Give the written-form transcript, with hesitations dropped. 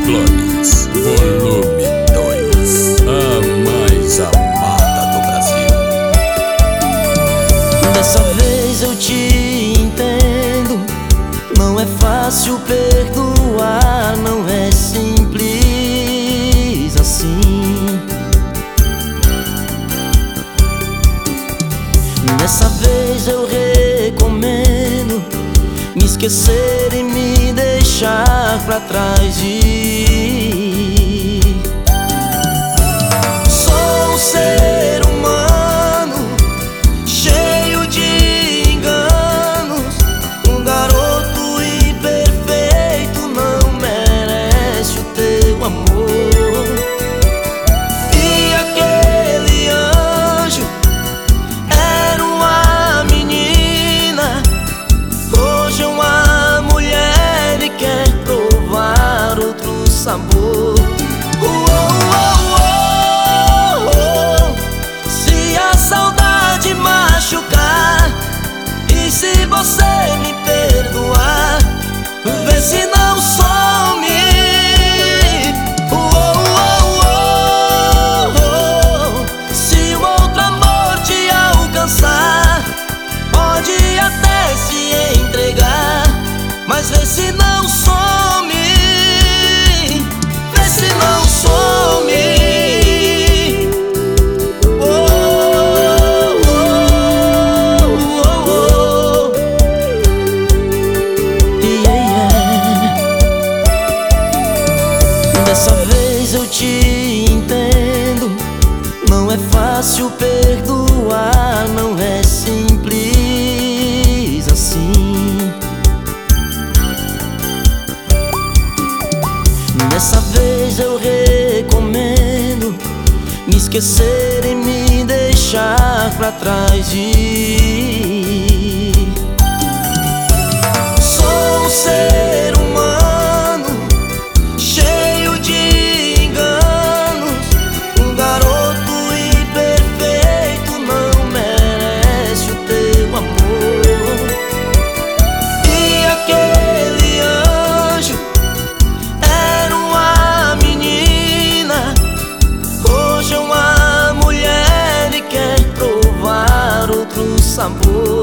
Ciclones, volume 2, a mais amada do Brasil. Dessa vez eu te entendo. Não é fácil perdoar, não é simples assim. Dessa vez eu recomendo me esquecer e me deixar pra trás ir. Sou um ser humano cheio de enganos. Um garoto imperfeito não merece o teu amor. E aquele anjo era uma menina, hoje é uma mulher e quer provar outro sabor. Se a saudade machucar e se você me perdoar, vê se não some. Se o outro amor te alcançar, pode até se entregar, mas vê se não some. Vê se não some. Dessa vez eu te entendo. Não é fácil perdoar, não é simples assim. Dessa vez eu recomendo me esquecer e me deixar pra trás ir. Sou um ser humano cheio de enganos. Um garoto imperfeito não merece o teu amor. E aquele anjo era uma menina, hoje é uma mulher e quer provar outro sabor.